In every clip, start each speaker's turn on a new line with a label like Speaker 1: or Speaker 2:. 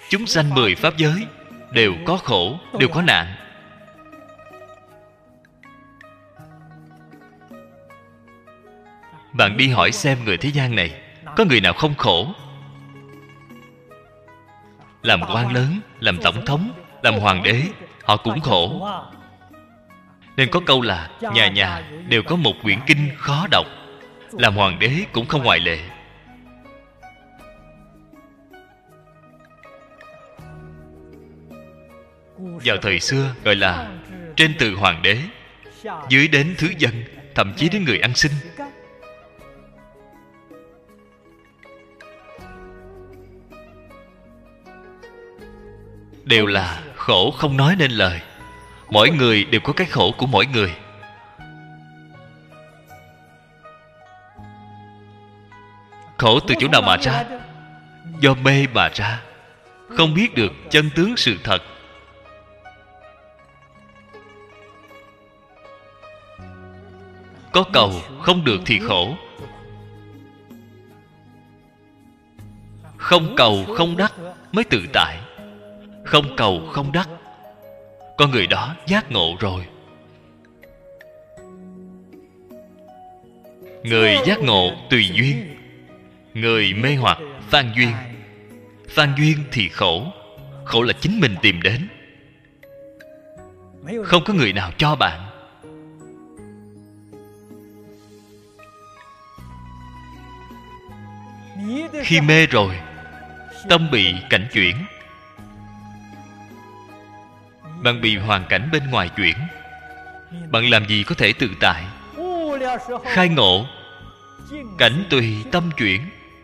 Speaker 1: Chúng sanh 10 pháp giới đều có khổ, đều có nạn. Bạn đi hỏi xem người thế gian này có người nào không khổ? Làm quan lớn, làm tổng thống, làm hoàng đế, họ cũng khổ. Nên có câu là nhà nhà đều có một quyển kinh khó đọc. Làm hoàng đế cũng không ngoại lệ. Vào thời xưa gọi là trên từ hoàng đế, dưới đến thứ dân, thậm chí đến người ăn xin. Đều là khổ không nói nên lời. Mỗi người đều có cái khổ của mỗi người. Khổ từ chỗ nào mà ra? Do mê mà ra. Không biết được chân tướng sự thật. Có cầu không được thì khổ. Không cầu không đắc mới tự tại. Không cầu không đắc, con người đó giác ngộ rồi. Người giác ngộ tùy duyên, người mê hoặc phan duyên. Phan duyên thì khổ. Khổ là chính mình tìm đến. Không có người nào cho bạn. Khi mê rồi, tâm bị cảnh chuyển. Bạn bị hoàn cảnh bên ngoài chuyển. Bạn làm gì có thể tự tại? Khai ngộ, cảnh tùy tâm chuyển,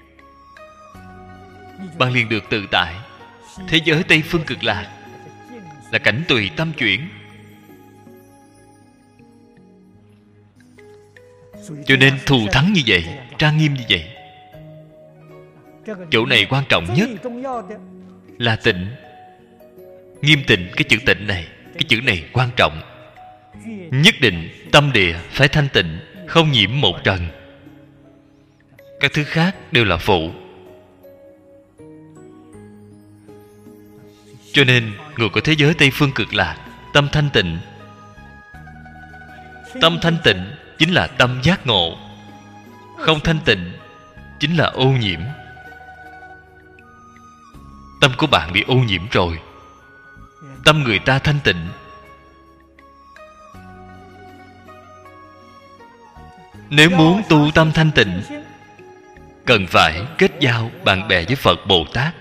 Speaker 1: bạn liền được tự tại. Thế giới Tây Phương Cực Lạc là cảnh tùy tâm chuyển. Cho nên thù thắng như vậy, trang nghiêm như vậy. Chỗ này quan trọng nhất là tịnh. Nghiêm tịnh, cái chữ tịnh này, cái chữ này quan trọng. Nhất định tâm địa phải thanh tịnh, không nhiễm một trần. Các thứ khác đều là phụ. Cho nên người của thế giới Tây Phương Cực Lạc tâm thanh tịnh. Tâm thanh tịnh chính là tâm giác ngộ. Không thanh tịnh chính là ô nhiễm. Tâm của bạn bị ô nhiễm rồi. Tâm người ta thanh tịnh. Nếu muốn tu tâm thanh tịnh, cần phải kết giao bạn bè với Phật Bồ Tát.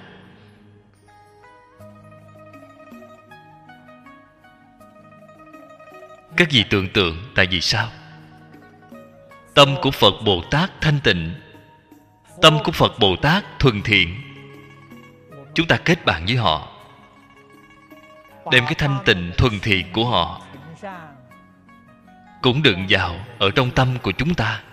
Speaker 1: Các vị tưởng tượng tại vì sao? Tâm của Phật Bồ Tát thanh tịnh, tâm của Phật Bồ Tát thuần thiện. Chúng ta kết bạn với họ, đem cái thanh tịnh thuần thiện của họ cũng đựng vào ở trong tâm của chúng ta.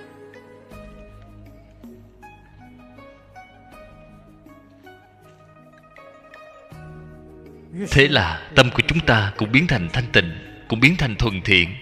Speaker 1: Thế là tâm của chúng ta cũng biến thành thanh tịnh, cũng biến thành thuần thiện.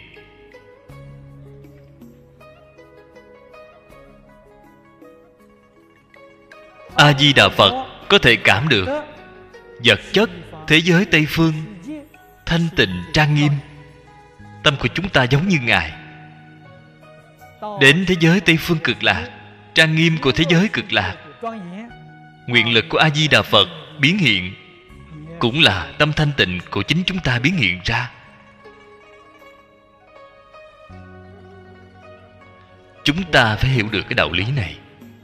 Speaker 1: A Di Đà Phật có thể cảm được vật chất thế giới Tây Phương thanh tịnh trang nghiêm. Tâm của chúng ta giống như Ngài. Đến thế giới Tây Phương Cực Lạc, trang nghiêm của thế giới Cực Lạc, nguyện lực của A Di Đà Phật biến hiện, cũng là tâm thanh tịnh của chính chúng ta biến hiện ra. Chúng ta phải hiểu được cái đạo lý này.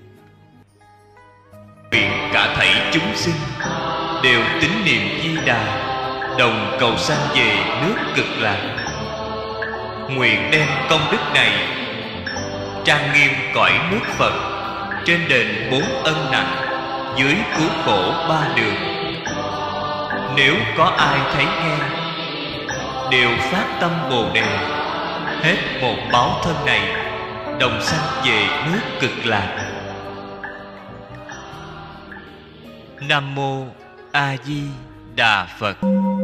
Speaker 1: Nguyện cả thảy chúng sinh đều tín niệm Di Đà, đồng cầu sanh về nước Cực Lạc. Nguyện đem công đức này trang nghiêm cõi nước Phật, trên đền 4 ân nặng, dưới cứu khổ 3 đường. Nếu có ai thấy nghe, đều phát tâm Bồ Đề, hết một báo thân này, đồng sanh về nước Cực Lạc. Nam Mô A Di Đà Phật.